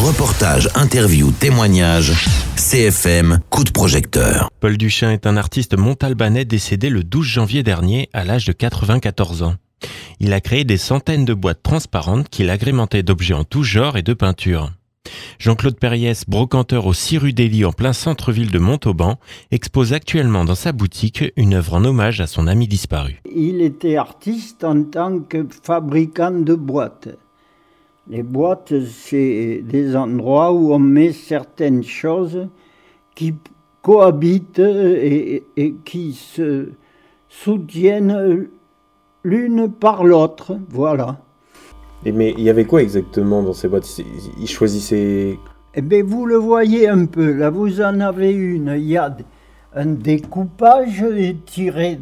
Reportage, interview, témoignage, CFM, coup de projecteur. Paul Duchain est un artiste montalbanais décédé le 12 janvier dernier à l'âge de 94 ans. Il a créé des centaines de boîtes transparentes qu'il agrémentait d'objets en tout genre et de peintures. Jean-Claude Perriès, brocanteur au 6 rue d'Élie en plein centre-ville de Montauban, expose actuellement dans sa boutique une œuvre en hommage à son ami disparu. Il était artiste en tant que fabricant de boîtes. Les boîtes, c'est des endroits où on met certaines choses qui cohabitent et qui se soutiennent l'une par l'autre, voilà. Mais il y avait quoi exactement dans ces boîtes ? Il choisissait... Eh bien, vous le voyez un peu, là vous en avez une, il y a un découpage tiré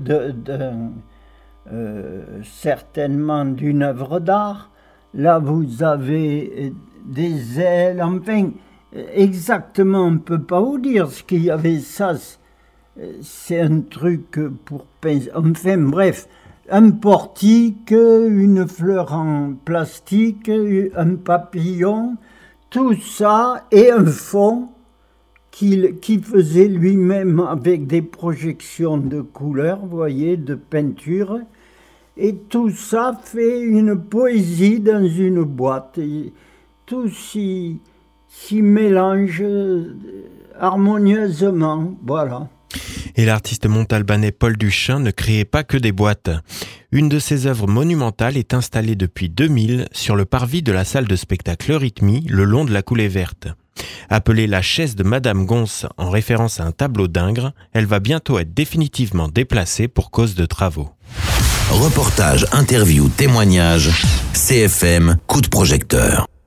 certainement d'une œuvre d'art. Là, vous avez des ailes, enfin, exactement, on ne peut pas vous dire ce qu'il y avait. Ça, c'est un truc pour pince. Enfin, bref, un portique, une fleur en plastique, un papillon, tout ça, et un fond qu'il faisait lui-même avec des projections de couleurs, vous voyez, de peinture. Et tout ça fait une poésie dans une boîte. Et tout s'y mélange harmonieusement, voilà. Et l'artiste montalbanais Paul Duchain ne créait pas que des boîtes. Une de ses œuvres monumentales est installée depuis 2000 sur le parvis de la salle de spectacle Rythmie, le long de la coulée verte. Appelée la chaise de Madame Gonse en référence à un tableau d'Ingres, elle va bientôt être définitivement déplacée pour cause de travaux. Reportage, interview, témoignage, CFM, coup de projecteur.